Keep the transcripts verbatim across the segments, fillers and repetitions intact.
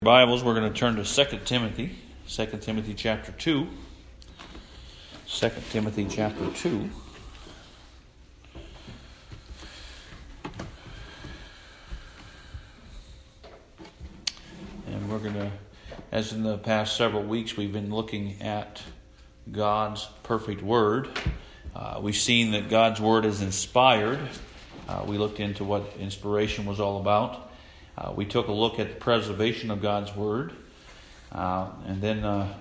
Bibles, we're going to turn to Second Timothy, Second Timothy chapter two. Second Timothy chapter two. And we're going to, as in the past several weeks, we've been looking at God's perfect Word. Uh, we've seen that God's Word is inspired. Uh, we looked into what inspiration was all about. Uh, we took a look at the preservation of God's Word. Uh, and then uh,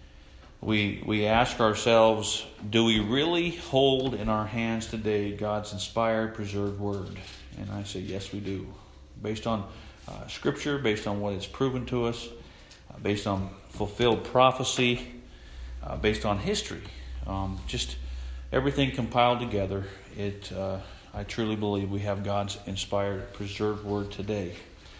we we ask ourselves, do we really hold in our hands today God's inspired, preserved Word? And I say, yes, we do. Based on uh, Scripture, based on what is proven to us, uh, based on fulfilled prophecy, uh, based on history. Um, just everything compiled together, it uh, I truly believe we have God's inspired, preserved Word today.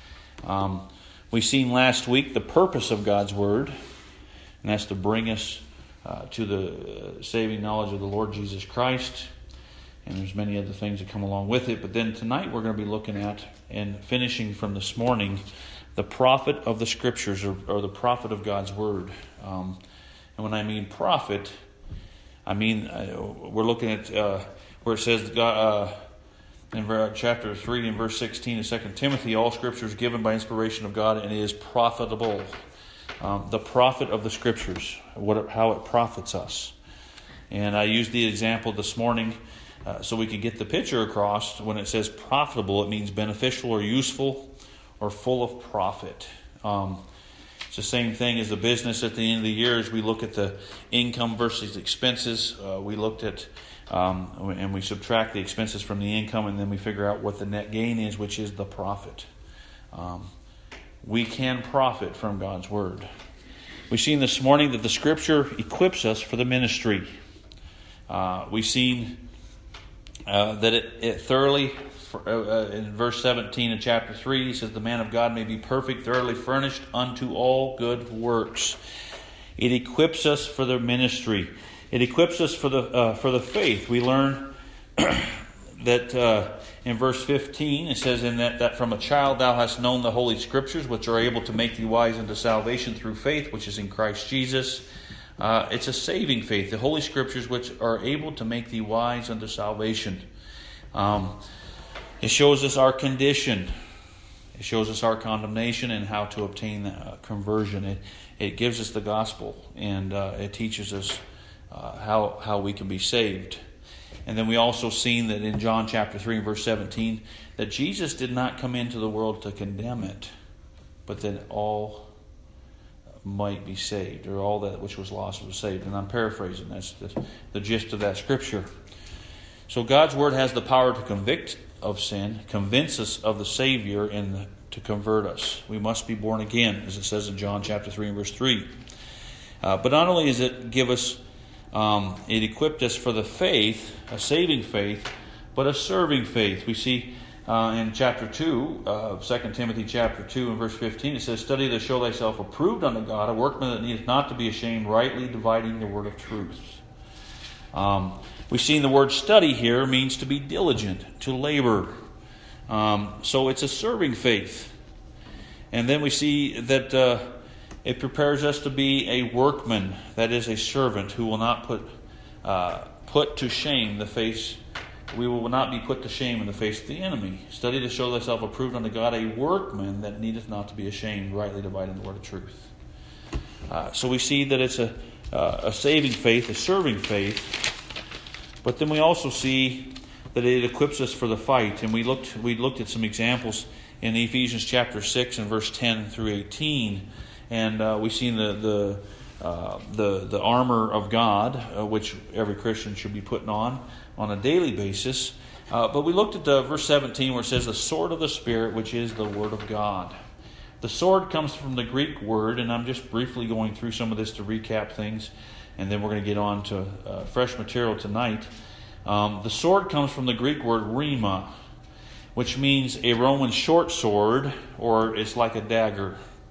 Um, we seen last week the purpose of God's Word, and that's to bring us uh, to the saving knowledge of the Lord Jesus Christ. And there's many other things that come along with it. But then tonight we're going to be looking at, and finishing from this morning, the prophet of the Scriptures, or, or the prophet of God's Word. Um, and when I mean prophet, I mean uh, we're looking at uh, where it says God. Uh, In chapter three and verse sixteen of Second Timothy, all Scripture is given by inspiration of God and is profitable. Um, the prophet of the Scriptures, what, how it profits us. And I used the example this morning uh, so we could get the picture across. When it says profitable, it means beneficial or useful or full of profit. Um, it's the same thing as the business at the end of the year. As we look at the income versus expenses, uh, we looked at Um, and we subtract the expenses from the income, and then we figure out what the net gain is, which is the profit. Um, we can profit from God's Word. We've seen this morning that the Scripture equips us for the ministry. Uh, we've seen uh, that it, it thoroughly, uh, in verse seventeen of chapter three, he says, the man of God may be perfect, thoroughly furnished unto all good works. It equips us for the ministry. It equips us for the uh, for the faith. We learn that uh, in verse fifteen, it says, "In that, that from a child thou hast known the Holy Scriptures, which are able to make thee wise unto salvation through faith, which is in Christ Jesus." Uh, it's a saving faith. The Holy Scriptures, which are able to make thee wise unto salvation. Um, it shows us our condition. It shows us our condemnation and how to obtain uh, conversion. It it gives us the gospel, and uh, it teaches us Uh, how how we can be saved. And then we also seen that in John chapter three and verse seventeen, that Jesus did not come into the world to condemn it, but that all might be saved, or all that which was lost was saved. And I'm paraphrasing, that's the, the gist of that scripture. So God's Word has the power to convict of sin, convince us of the Savior, and to convert us. We must be born again, as it says in John chapter three and verse three. Uh, but not only does it give us Um, it equipped us for the faith, a saving faith, but a serving faith. We see uh, in chapter two of uh, Second Timothy chapter two and verse fifteen, it says, "Study to show thyself approved unto God, a workman that needeth not to be ashamed, rightly dividing the word of truth." Um, we've seen the word study here means to be diligent, to labor. Um, so it's a serving faith. And then we see that Uh, It prepares us to be a workman, that is a servant, who will not put uh, put to shame the face. We will not be put to shame in the face of the enemy. Study to show thyself approved unto God, a workman that needeth not to be ashamed, rightly dividing the word of truth. Uh, so we see that it's a uh, a saving faith, a serving faith. But then we also see that it equips us for the fight. And we looked we looked at some examples in Ephesians chapter six and verse ten through eighteen. And uh, we've seen the the, uh, the the armor of God, uh, which every Christian should be putting on on a daily basis. Uh, but we looked at the verse seventeen, where it says, "The sword of the Spirit, which is the Word of God." The sword comes from the Greek word, and I'm just briefly going through some of this to recap things, and then we're going to get on to uh, fresh material tonight. Um, the sword comes from the Greek word rhema, which means a Roman short sword, or it's like a dagger.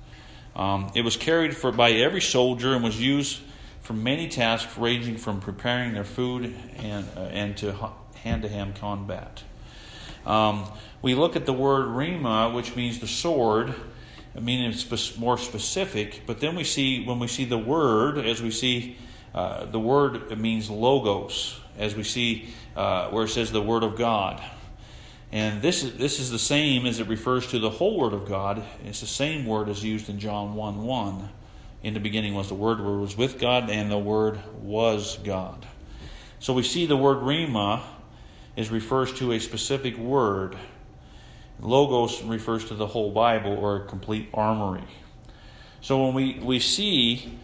Um, it was carried for by every soldier and was used for many tasks, ranging from preparing their food and uh, and to hand-to-hand combat. Um, we look at the word rhema, which means the sword, meaning it's more specific. But then we see, when we see the word, as we see uh, the word, it means logos, as we see uh, where it says the word of God. And this is this is the same as it refers to the whole word of God. It's the same word as used in John one one. In the beginning was the Word, the Word was with God, and the Word was God. So we see the word rhema is refers to a specific word. Logos refers to the whole Bible, or a complete armory. So when we, we see,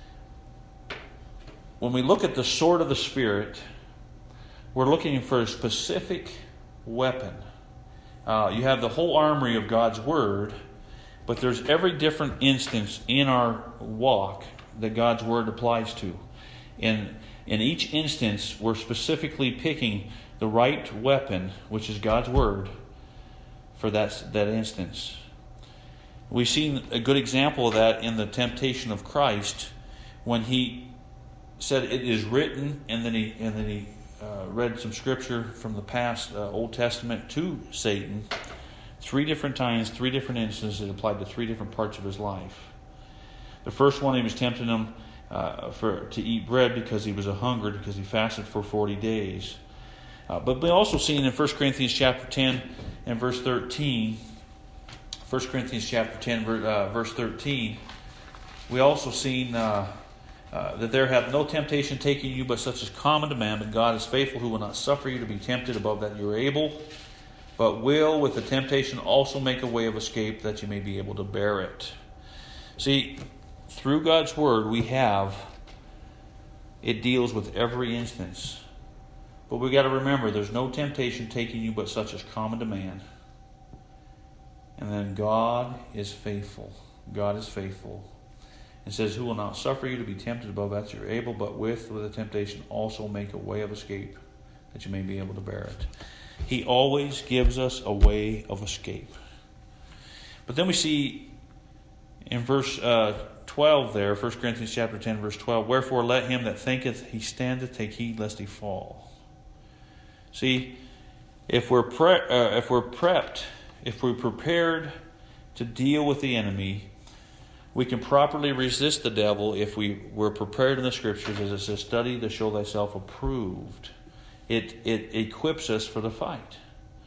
when we look at the sword of the Spirit, we're looking for a specific weapon. Uh, you have the whole armory of God's Word, but there's every different instance in our walk that God's Word applies to. In, in each instance, we're specifically picking the right weapon, which is God's Word, for that, that instance. We've seen a good example of that in the temptation of Christ, when He said, "It is written," and then He and then He uh, read some scripture from the past uh, Old Testament to Satan. Three different times, three different instances, it applied to three different parts of his life. The first one, he was tempting him uh, for to eat bread because he was a hungered, because he fasted for forty days. Uh, but we also seen in First Corinthians chapter ten and verse thirteen, First Corinthians chapter ten, uh, verse thirteen, we also seen uh, uh, that there hath no temptation taken you but such as common to man, but God is faithful, who will not suffer you to be tempted above that you are able, but will with the temptation also make a way of escape, that you may be able to bear it. See, through God's Word we have, it deals with every instance. But we got to remember, there's no temptation taking you but such as common to man. And then God is faithful. God is faithful. It says, who will not suffer you to be tempted above that you're able, but with, with the temptation also make a way of escape, that you may be able to bear it. He always gives us a way of escape. But then we see in verse uh, twelve there, First Corinthians chapter ten, verse twelve, wherefore let him that thinketh he standeth take heed lest he fall. See, if we're pre- uh, if we're prepped, if we're prepared to deal with the enemy, we can properly resist the devil if we were prepared in the Scriptures, as it says, study to show thyself approved. It, it equips us for the fight.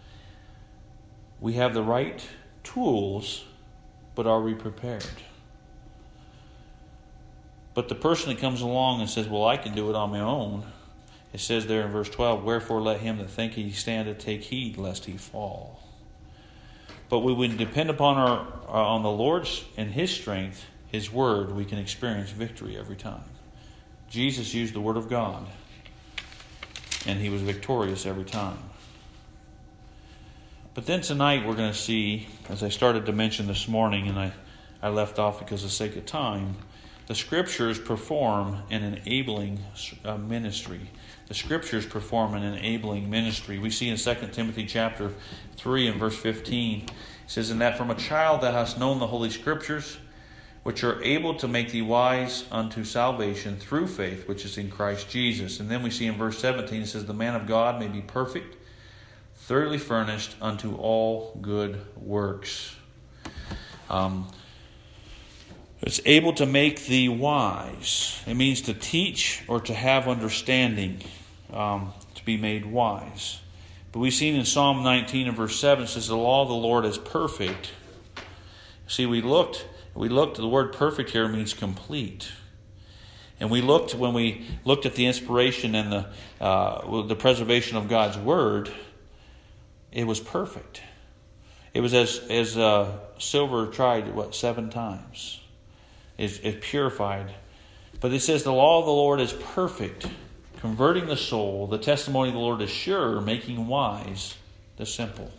We have the right tools, but are we prepared? But the person that comes along and says, well, I can do it on my own, it says there in verse twelve, wherefore let him that think he standeth take heed lest he fall. But we would depend upon our uh, on the Lord's and His strength, His Word, we can experience victory every time. Jesus used the Word of God, and He was victorious every time. But then tonight we're going to see, as I started to mention this morning, and I, I left off because of the sake of time, the Scriptures perform an enabling uh, ministry. The Scriptures perform an enabling ministry. We see in Second Timothy chapter three and verse fifteen, it says, and that from a child thou hast known the Holy Scriptures, which are able to make thee wise unto salvation through faith, which is in Christ Jesus. And then we see in verse seventeen, it says, the man of God may be perfect, thoroughly furnished unto all good works. Um, it's able to make thee wise. It means to teach or to have understanding, um, to be made wise. But we've seen in Psalm nineteen and verse seven, it says, the law of the Lord is perfect. See, we looked, we looked, the word perfect here means complete. And we looked, when we looked at the inspiration and the uh, the preservation of God's Word, it was perfect. It was as as uh, silver tried, what, seven times. It's, it's purified. But it says the law of the Lord is perfect, converting the soul. The testimony of the Lord is sure, making wise the simple.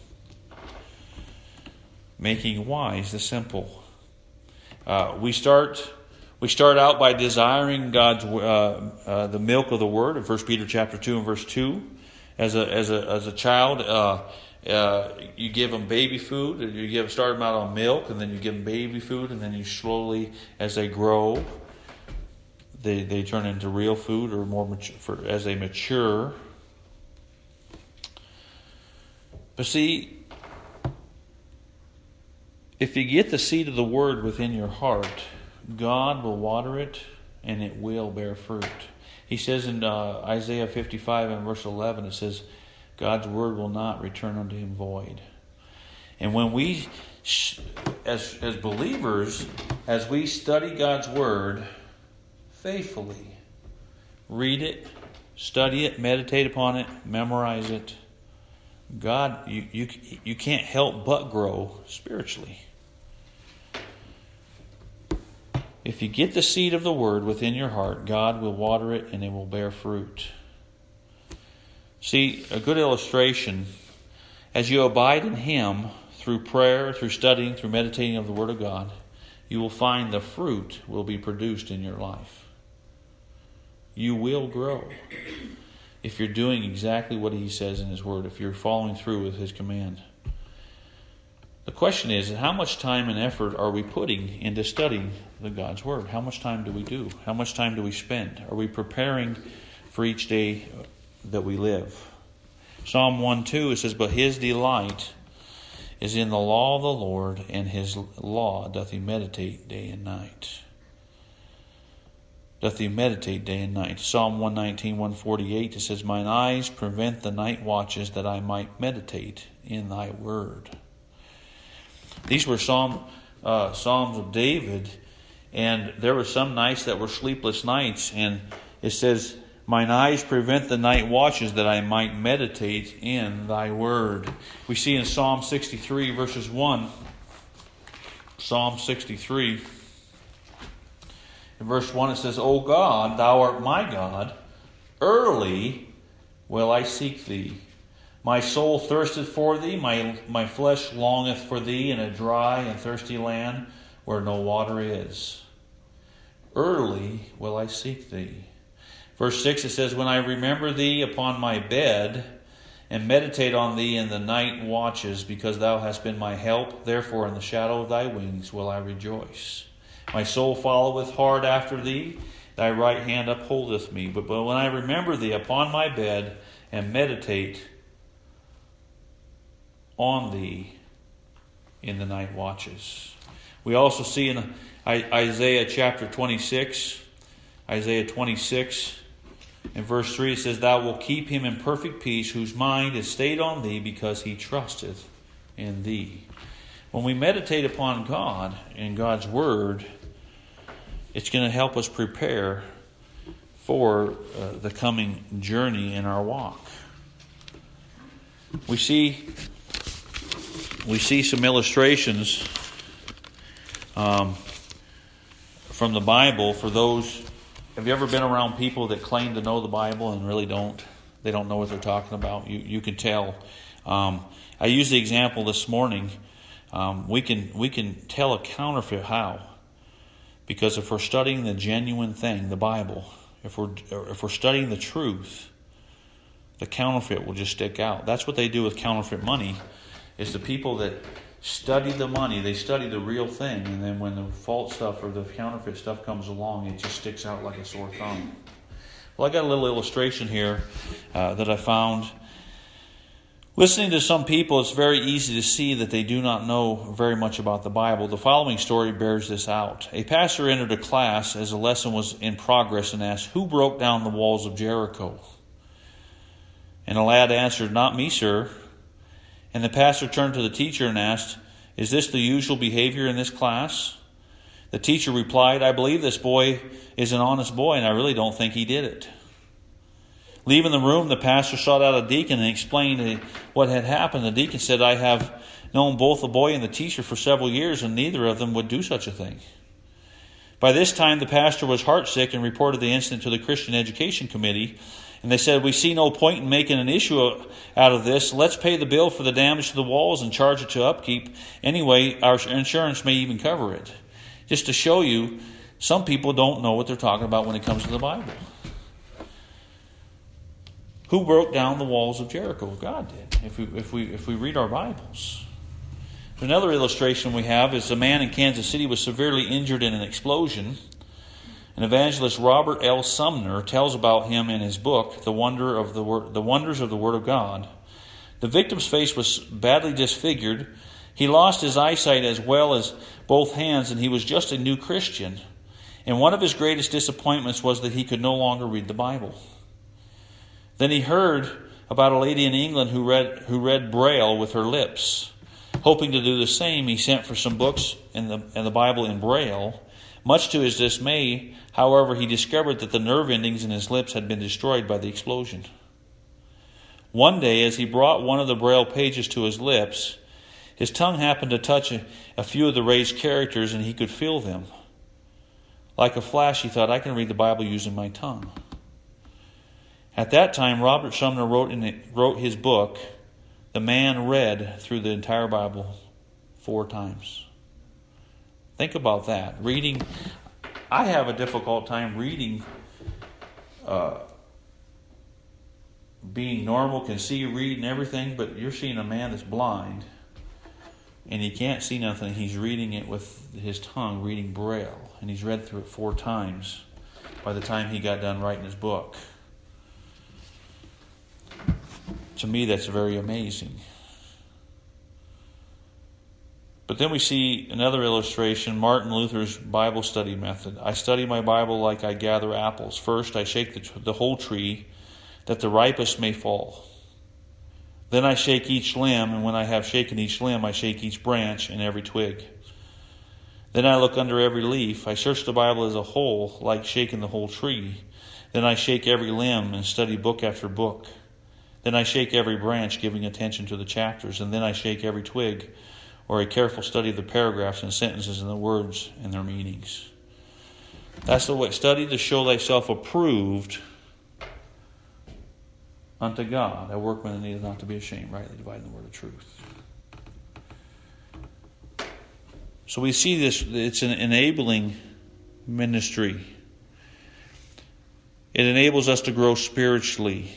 Making wise the simple. Uh, we start we start out by desiring God's uh, uh, the milk of the Word in First Peter chapter two and verse two. As a as a as a child, uh, uh, you give them baby food. You give start them out on milk, and then you give them baby food, and then you slowly, as they grow, they they turn into real food, or more mature, for, as they mature. But see, If you get the seed of the Word within your heart, God will water it and it will bear fruit. He says in uh, Isaiah fifty-five and verse eleven, it says, God's Word will not return unto Him void. And when we, as, as believers, as we study God's Word faithfully, read it, study it, meditate upon it, memorize it, God, you, you, you can't help but grow spiritually. If you get the seed of the Word within your heart, God will water it and it will bear fruit. See, a good illustration, as you abide in Him through prayer, through studying, through meditating of the Word of God, you will find the fruit will be produced in your life. You will grow if you're doing exactly what He says in His Word, if you're following through with His command. The question is, how much time and effort are we putting into studying the God's Word? How much time do we do? How much time do we spend? Are we preparing for each day that we live? Psalm one two, it says, But His delight is in the law of the Lord, and His law doth He meditate day and night. Doth He meditate day and night. Psalm one nineteen, one forty-eight, it says, Mine eyes prevent the night watches, that I might meditate in Thy Word. These were Psalm, uh, Psalms of David, and there were some nights that were sleepless nights, and it says, Mine eyes prevent the night watches, that I might meditate in Thy Word. We see in Psalm sixty-three, verses one, Psalm sixty-three, in verse one it says, O God, Thou art my God, early will I seek Thee. My soul thirsteth for Thee, my, my flesh longeth for Thee in a dry and thirsty land where no water is. Early will I seek Thee. Verse six, it says, When I remember Thee upon my bed, and meditate on Thee in the night watches, because Thou hast been my help, therefore in the shadow of Thy wings will I rejoice. My soul followeth hard after Thee, Thy right hand upholdeth me. But, but when I remember Thee upon my bed, and meditate on Thee in the night watches. We also see in Isaiah chapter twenty-six, Isaiah twenty-six, in verse three, it says, Thou wilt keep him in perfect peace, whose mind is stayed on Thee, because he trusteth in Thee. When we meditate upon God and God's Word, it's going to help us prepare for uh, the coming journey in our walk. We see we see some illustrations um, from the Bible for those. Have you ever been around people that claim to know the Bible and really don't? They don't know what they're talking about. You you can tell. Um, I used the example this morning. Um, we can we can tell a counterfeit how, because if we're studying the genuine thing, the Bible, if we're if we're studying the truth, the counterfeit will just stick out. That's what they do with counterfeit money. Is the people that study the money, they study the real thing, and then when the false stuff or the counterfeit stuff comes along, it just sticks out like a sore thumb. Well, I got a little illustration here uh, that I found. Listening to some people, it's very easy to see that they do not know very much about the Bible. The following story bears this out. A pastor entered a class as a lesson was in progress and asked, Who broke down the walls of Jericho? And a lad answered, Not me, sir. And the pastor turned to the teacher and asked, Is this the usual behavior in this class? The teacher replied, I believe this boy is an honest boy, and I really don't think he did it. Leaving the room, the pastor sought out a deacon and explained what had happened. The deacon said, I have known both the boy and the teacher for several years, and neither of them would do such a thing. By this time, the pastor was heartsick and reported the incident to the Christian Education Committee. And they said, We see no point in making an issue out of this. Let's pay the bill for the damage to the walls and charge it to upkeep. Anyway, our insurance may even cover it. Just to show you, some people don't know what they're talking about when it comes to the Bible. Who broke down the walls of Jericho? God did, if we, if we, if we read our Bibles. Another illustration we have is a man in Kansas City was severely injured in an explosion. And evangelist Robert L. Sumner tells about him in his book, The Wonder of the Word, The Wonders of the Word of God. The victim's face was badly disfigured. He lost his eyesight as well as both hands, and he was just a new Christian. And one of his greatest disappointments was that he could no longer read the Bible. Then he heard about a lady in England who read who read Braille with her lips. Hoping to do the same, he sent for some books in the, in the Bible in Braille. Much to his dismay, however, he discovered that the nerve endings in his lips had been destroyed by the explosion. One day, as he brought one of the Braille pages to his lips, his tongue happened to touch a, a few of the raised characters, and he could feel them. Like a flash, he thought, I can read the Bible using my tongue. At that time, Robert Sumner wrote, in it, wrote his book, The Man Read Through the Entire Bible Four Times. Think about that. Reading, I have a difficult time reading, uh, being normal, can see, read, and everything, but you're seeing a man that's blind, and he can't see nothing. He's reading it with his tongue, reading Braille, and he's read through it four times by the time he got done writing his book. To me, that's very amazing. But then we see another illustration, Martin Luther's Bible study method. I study my Bible like I gather apples. First, I shake the, the whole tree, that the ripest may fall. Then I shake each limb, and when I have shaken each limb, I shake each branch and every twig. Then I look under every leaf. I search the Bible as a whole, like shaking the whole tree. Then I shake every limb and study book after book. Then I shake every branch, giving attention to the chapters. And then I shake every twig, or a careful study of the paragraphs and sentences and the words and their meanings. That's the way. Study to show thyself approved unto God, a workman that needeth not to be ashamed, rightly dividing the word of truth. So we see this, it's an enabling ministry. It enables us to grow spiritually.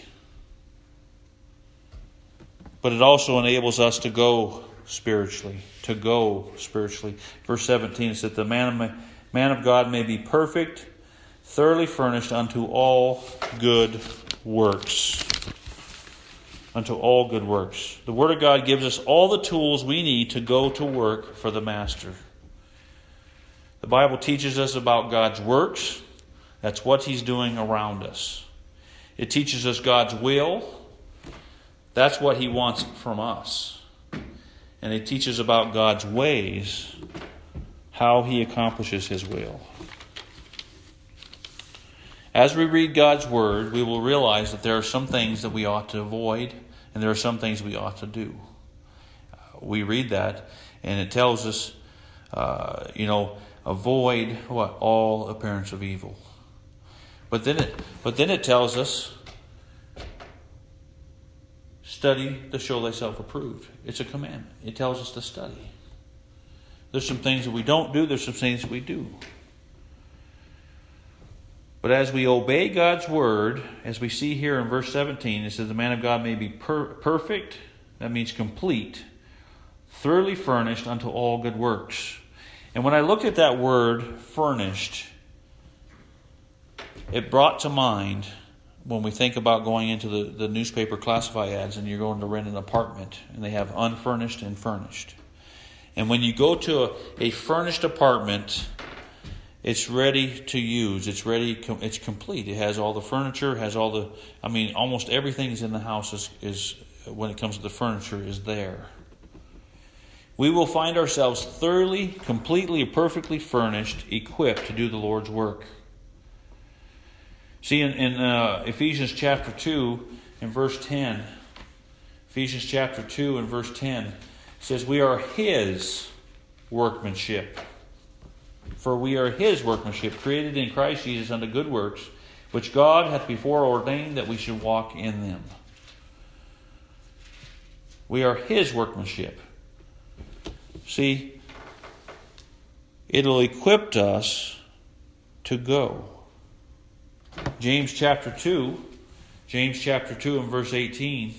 But it also enables us to go spiritually. To go spiritually. Verse seventeen is that the man of, man of God may be perfect, thoroughly furnished unto all good works. Unto all good works. The Word of God gives us all the tools we need to go to work for the Master. The Bible teaches us about God's works. That's what He's doing around us. It teaches us God's will. That's what He wants from us. And it teaches about God's ways, how He accomplishes His will. As we read God's Word, we will realize that there are some things that we ought to avoid, and there are some things we ought to do. Uh, we read that, and it tells us, uh, you know, avoid what? All appearance of evil. But then it, but then it tells us, study to show thyself approved. It's a commandment. It tells us to study. There's some things that we don't do. There's some things that we do. But as we obey God's word, as we see here in verse seventeen, it says the man of God may be per- perfect. That means complete. Thoroughly furnished unto all good works. And when I looked at that word, furnished, it brought to mind, when we think about going into the, the newspaper classify ads and you're going to rent an apartment, and they have unfurnished and furnished. And when you go to a, a furnished apartment, it's ready to use. It's ready. It's complete. It has all the furniture. Has all the. I mean, almost everything is in the house. Is, is when it comes to the furniture is there. We will find ourselves thoroughly, completely, perfectly furnished, equipped to do the Lord's work. See, in, in uh, Ephesians chapter two, in verse ten, Ephesians chapter two and verse ten, it says, "We are His workmanship. For we are His workmanship, created in Christ Jesus unto good works, which God hath before ordained that we should walk in them." We are His workmanship. See, it'll equip us to go. James chapter two, James chapter two and verse eighteen.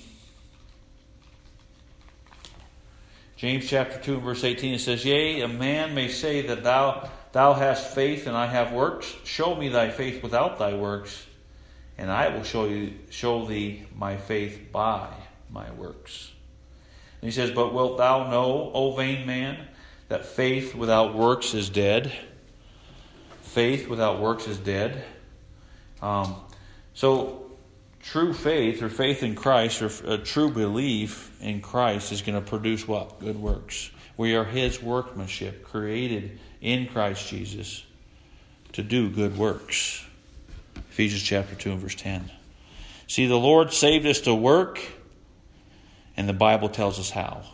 James chapter two and verse eighteen, it says, "Yea, a man may say that thou thou hast faith and I have works. Show me thy faith without thy works, and I will show you show thee my faith by my works." he says, "But wilt thou know, O vain man, that faith without works is dead?" Faith without works is dead. Um, so true faith, or faith in Christ, or a true belief in Christ is going to produce what? Good works. We are His workmanship, created in Christ Jesus to do good works. Ephesians chapter two and verse ten. See, the Lord saved us to work, and the Bible tells us how.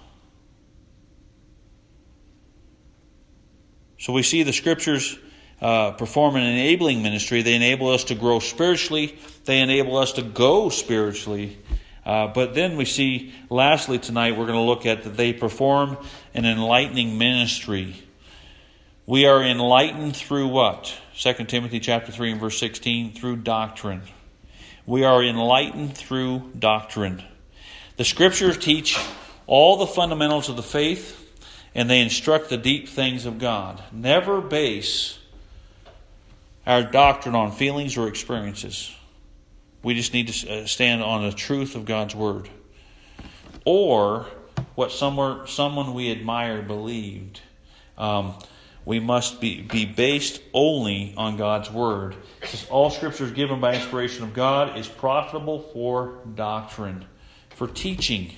So we see the Scriptures uh, perform an enabling ministry. They enable us to grow spiritually. They enable us to go spiritually. Uh, but then we see, lastly tonight, we're going to look at that they perform an enlightening ministry. We are enlightened through what? Second Timothy chapter three and verse sixteen, through doctrine. We are enlightened through doctrine. The Scriptures teach all the fundamentals of the faith, and they instruct the deep things of God. Never base our doctrine on feelings or experiences. We just need to stand on the truth of God's Word. Or what somewhere, someone we admire believed. Um, we must be, be based only on God's Word. Because all Scripture is given by inspiration of God, is profitable for doctrine, for teaching.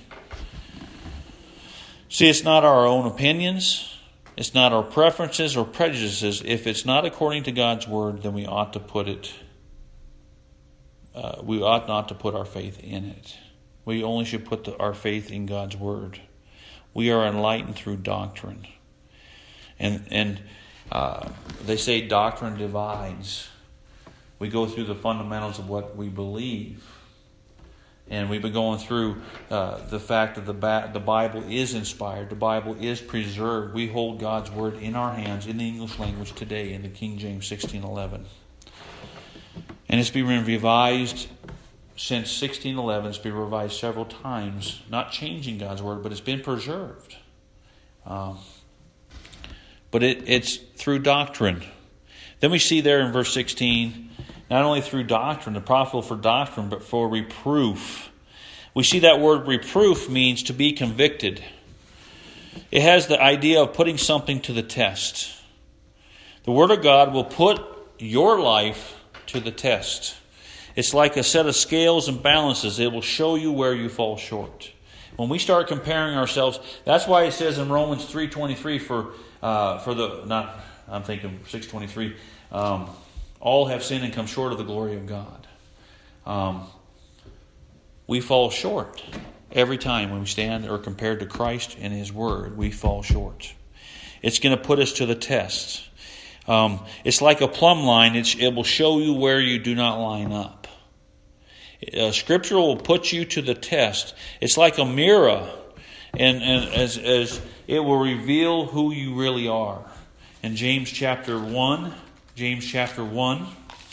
See, it's not our own opinions. It's not our preferences or prejudices. If it's not according to God's Word, then we ought to put it, uh, we ought not to put our faith in it. We only should put the, our faith in God's Word. We are enlightened through doctrine. And, and uh, they say doctrine divides. We go through the fundamentals of what we believe. And we've been going through uh, the fact that the, ba- the Bible is inspired. The Bible is preserved. We hold God's Word in our hands in the English language today in the King James sixteen eleven. And it's been revised since sixteen eleven. It's been revised several times. Not changing God's Word, but it's been preserved. Um, but it, it's through doctrine. Then we see there in verse sixteen... not only through doctrine, the profitable for doctrine, but for reproof. We see that word reproof means to be convicted. It has the idea of putting something to the test. The Word of God will put your life to the test. It's like a set of scales and balances. It will show you where you fall short. When we start comparing ourselves, that's why it says in Romans three twenty-three for uh, for the not I'm thinking six twenty-three. Um, All have sinned and come short of the glory of God. Um, we fall short every time when we stand or compared to Christ and His Word. We fall short. It's going to put us to the test. Um, it's like a plumb line. It's, it will show you where you do not line up. Uh, scripture will put you to the test. It's like a mirror, and, and as, as it will reveal who you really are. In James chapter one. James chapter one,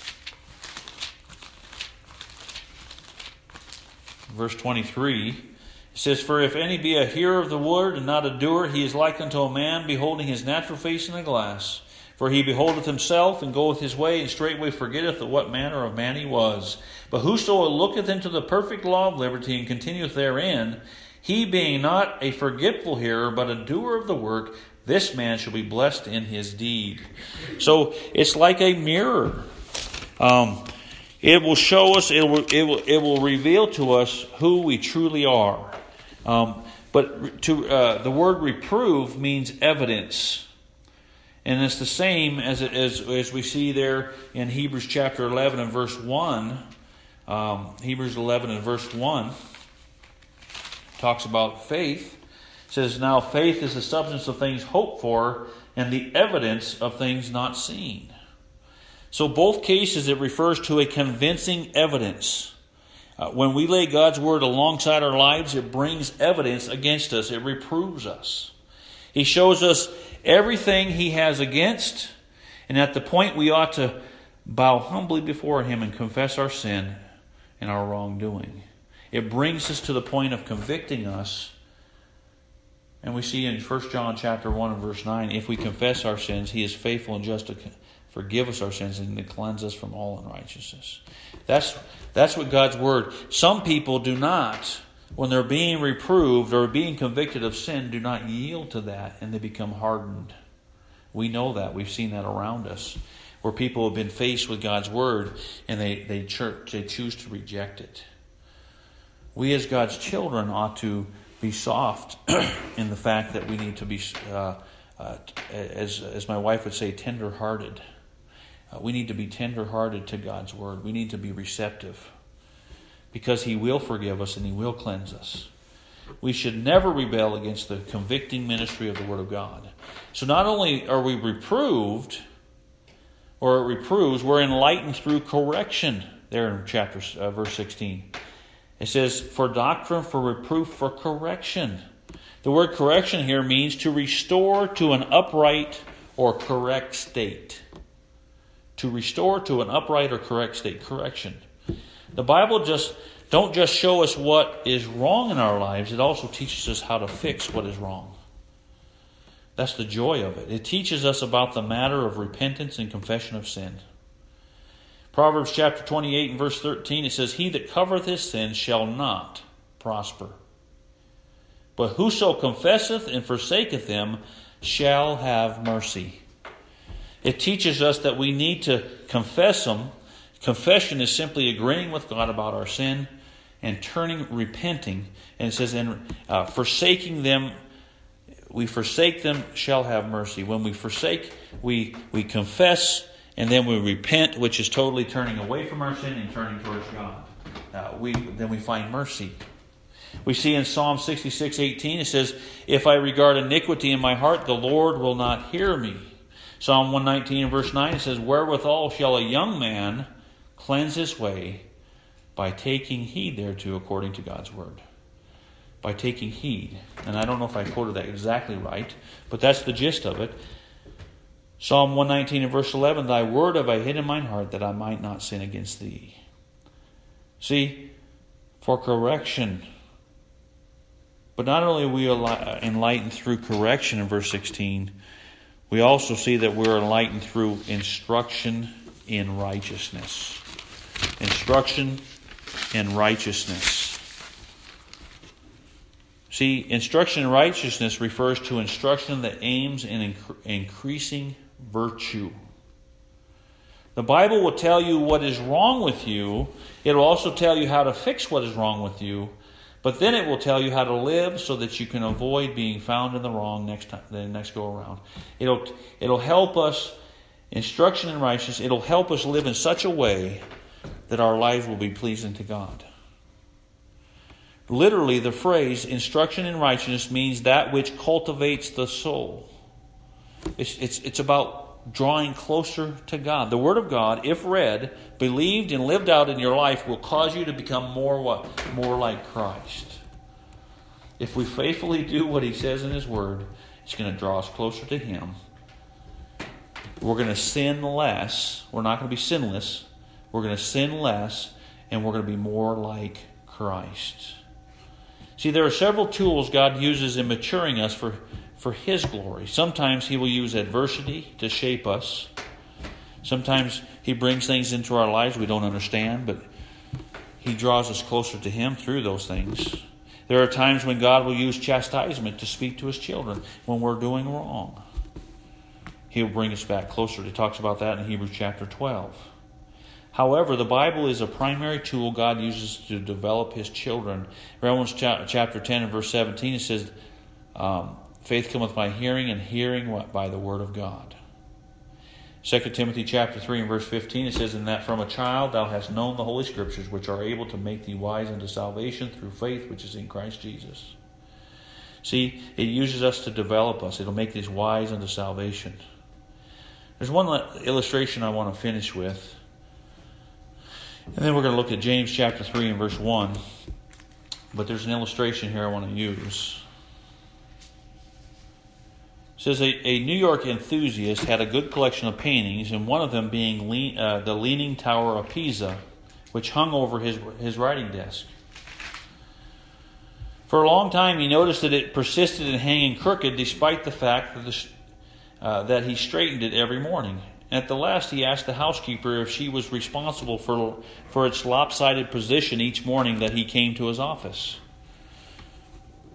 verse twenty-three, it says, "For if any be a hearer of the word and not a doer, he is like unto a man beholding his natural face in a glass. For he beholdeth himself, and goeth his way, and straightway forgetteth of what manner of man he was. But whoso looketh into the perfect law of liberty, and continueth therein, he being not a forgetful hearer, but a doer of the work, this man shall be blessed in his deed." So it's like a mirror. Um, it will show us, it will, it will, it will reveal to us who we truly are. Um, but to uh, the word reprove means evidence. And it's the same as, as, as we see there in Hebrews chapter eleven and verse one. Um, Hebrews eleven and verse one talks about faith. It says, "Now faith is the substance of things hoped for, and the evidence of things not seen." So both cases it refers to a convincing evidence. Uh, when we lay God's Word alongside our lives, it brings evidence against us. It reproves us. He shows us everything He has against, and at the point we ought to bow humbly before Him and confess our sin and our wrongdoing. It brings us to the point of convicting us. And we see in First John chapter one and verse nine, if we confess our sins, He is faithful and just to forgive us our sins and to cleanse us from all unrighteousness. That's, that's what God's Word. Some people do not when they're being reproved or being convicted of sin, do not yield to that and they become hardened. We know that. We've seen that around us, where people have been faced with God's Word and they, they, church, they choose to reject it. We as God's children ought to be soft in the fact that we need to be, uh, uh, as, as my wife would say, tender-hearted. Uh, we need to be tender-hearted to God's Word. We need to be receptive, because He will forgive us and He will cleanse us. We should never rebel against the convicting ministry of the Word of God. So not only are we reproved, or it reproves, we're enlightened through correction. There in chapter uh, verse sixteen. It says, for doctrine, for reproof, for correction. The word correction here means to restore to an upright or correct state. To restore to an upright or correct state. Correction. The Bible just don't just show us what is wrong in our lives. It also teaches us how to fix what is wrong. That's the joy of it. It teaches us about the matter of repentance and confession of sin. Proverbs chapter twenty-eight and verse thirteen, it says, he that covereth his sins shall not prosper. But whoso confesseth and forsaketh them shall have mercy. It teaches us that we need to confess them. Confession is simply agreeing with God about our sin and turning, repenting. And it says, and uh, forsaking them, we forsake them shall have mercy. When we forsake, we, we confess, and then we repent, which is totally turning away from our sin and turning towards God. Uh, we then we find mercy. We see in Psalm sixty-six eighteen, it says, if I regard iniquity in my heart, the Lord will not hear me. Psalm one nineteen and verse nine, it says, wherewithal shall a young man cleanse his way? By taking heed thereto according to God's word. By taking heed. And I don't know if I quoted that exactly right, but that's the gist of it. Psalm one nineteen and verse eleven, thy word have I hid in mine heart that I might not sin against thee. See, for correction. But not only are we enlightened through correction in verse sixteen, we also see that we're enlightened through instruction in righteousness. Instruction in righteousness. See, instruction in righteousness refers to instruction that aims in inc- increasing virtue. The Bible will tell you what is wrong with you. It will also tell you how to fix what is wrong with you. But then it will tell you how to live so that you can avoid being found in the wrong next time, the next go around. It'll, it'll help us, instruction in righteousness, it'll help us live in such a way that our lives will be pleasing to God. Literally, the phrase instruction in righteousness means that which cultivates the soul. It's, it's, it's about drawing closer to God. The Word of God, if read, believed, and lived out in your life, will cause you to become more what? More like Christ. If we faithfully do what He says in His Word, it's going to draw us closer to Him. We're going to sin less. We're not going to be sinless. We're going to sin less, and we're going to be more like Christ. See, there are several tools God uses in maturing us for, for His glory. Sometimes He will use adversity to shape us. Sometimes He brings things into our lives we don't understand, but He draws us closer to Him through those things. There are times when God will use chastisement to speak to His children when we're doing wrong. He'll bring us back closer. He talks about that in Hebrews chapter twelve. However, the Bible is a primary tool God uses to develop His children. Romans chapter ten and verse seventeen, it says, um, faith cometh by hearing, and hearing what? By the word of God. Second Timothy chapter three and verse fifteen, it says, in that from a child thou hast known the Holy Scriptures, which are able to make thee wise unto salvation through faith which is in Christ Jesus. See, it uses us to develop us. It'll make these wise unto salvation. There's one illustration I want to finish with. And then we're going to look at James chapter three and verse one. But there's an illustration here I want to use. It says, a, a New York enthusiast had a good collection of paintings, and one of them being lean, uh, the Leaning Tower of Pisa, which hung over his, his writing desk. For a long time he noticed that it persisted in hanging crooked despite the fact that, the, uh, that he straightened it every morning. At the last, he asked the housekeeper if she was responsible for, for its lopsided position each morning that he came to his office.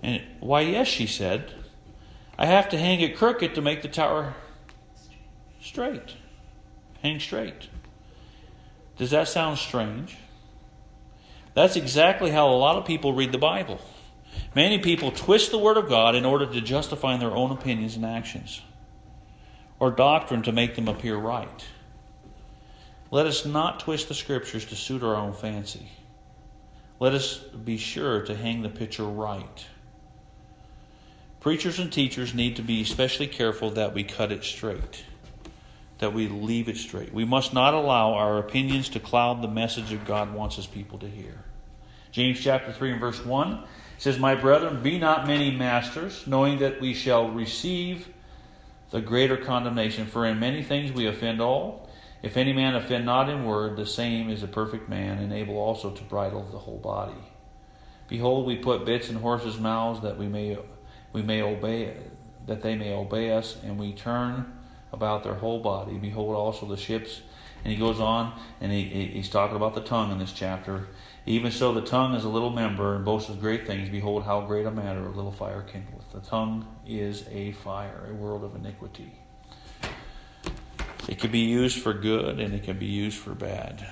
And why, yes, she said. I have to hang it crooked to make the tower straight. Hang straight. Does that sound strange? That's exactly how a lot of people read the Bible. Many people twist the Word of God in order to justify their own opinions and actions, or doctrine to make them appear right. Let us not twist the Scriptures to suit our own fancy. Let us be sure to hang the picture right. Preachers and teachers need to be especially careful that we cut it straight, that we leave it straight. We must not allow our opinions to cloud the message that God wants His people to hear. James chapter three and verse one says, My brethren, be not many masters, knowing that we shall receive the greater condemnation. For in many things we offend all. If any man offend not in word, the same is a perfect man, and able also to bridle the whole body. Behold, we put bits in horses' mouths that we may we may obey, that they may obey us, and we turn about their whole body. Behold also the ships. And he goes on, and he, he's talking about the tongue in this chapter. Even so, the tongue is a little member, and boasts of great things. Behold, how great a matter a little fire kindleth. The tongue is a fire, a world of iniquity. It can be used for good, and it can be used for bad.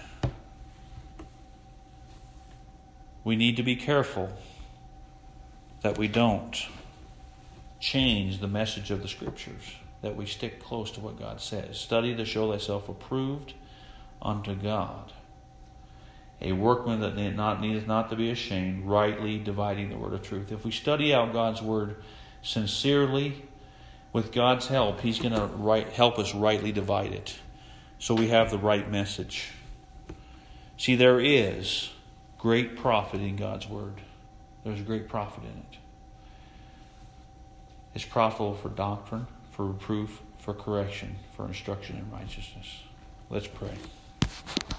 We need to be careful that we don't change the message of the Scriptures, that we stick close to what God says. Study to show thyself approved unto God, a workman that need not, needeth not to be ashamed, rightly dividing the word of truth. If we study out God's word sincerely, with God's help, He's going to right, help us rightly divide it, so we have the right message. See, there is great profit in God's word. There's great profit in it. It's profitable for doctrine, for reproof, for correction, for instruction in righteousness. Let's pray.